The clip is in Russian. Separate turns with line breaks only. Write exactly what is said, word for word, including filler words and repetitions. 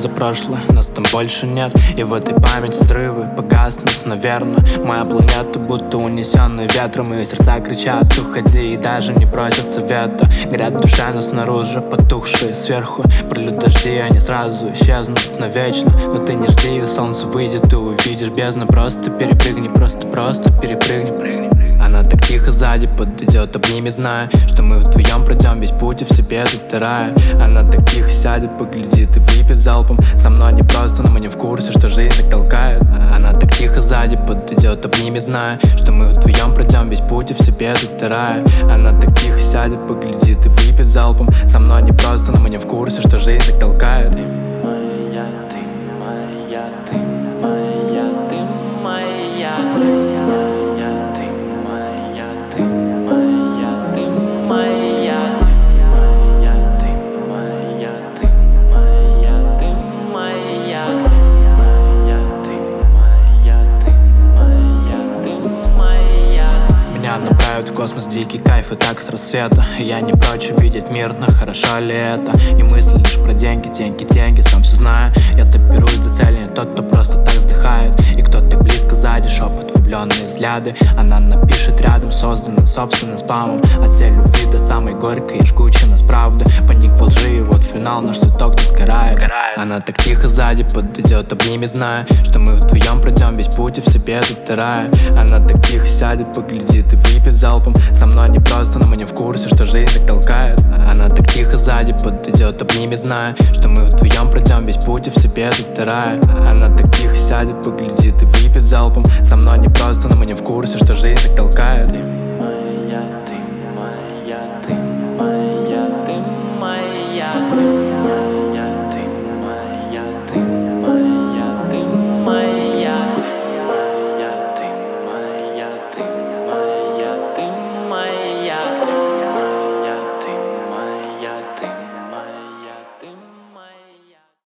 за прошлое, нас там больше нет. И в этой памяти взрывы погаснут, наверное. Моя планета будто унесенная ветром, и сердца кричат: уходи, и даже не просят совета. Горят душа, но снаружи потухшие сверху. Прольют дожди, они сразу исчезнут навечно. Но ты не жди, и солнце выйдет, ты увидишь бездну. Просто перепрыгни, просто-просто перепрыгни. Она так тихо сзади подойдет, обними, зная, что мы вдвоем пройдем весь путь и в себе затирая. Она так тихо сядет, поглядит и выпьет залпом. Со мной не просто, но мы не в курсе, что жизнь так толкает. Она так тихо сзади подойдет, обними, зная, что мы вдвоем пройдем весь путь и в себе затирая. Она так тихо сядет, поглядит и выпьет залпом. Со мной не просто, но мы не в курсе, что жизнь так толкает.
Ты моя, ты моя, ты моя, ты моя, ты моя.
Направят в космос дикий кайф и так с рассвета. Я не прочь увидеть мир, но хорошо ли это? И мысли лишь про деньги, деньги, деньги, сам все знаю. Я доберусь до цели, не тот, кто просто так вздыхает. И кто так близко сзади, шепот, влюбленные взгляды. Она напишет рядом, создана собственным спамом. А цель любви до самой горькой и жгучей нас правда. Паник во лжи, и вот финал, наш цветок не сгорает. Она так тихо сзади подойдет, обними, зная, что мы вдвоем пройдем весь путь и в себе затирая. Она так тихо сядет, поглядит и выпьет залпом. Со мной не просто, но мы не в курсе, что жизнь так толкает. Она так тихо сзади подойдет, обними, зная, что мы вдвоем пройдем весь путь и в себе затирая. Она так тихо сядет, поглядит и выпьет залпом. Со мной не просто, но мы не в курсе, что жизнь так толкает.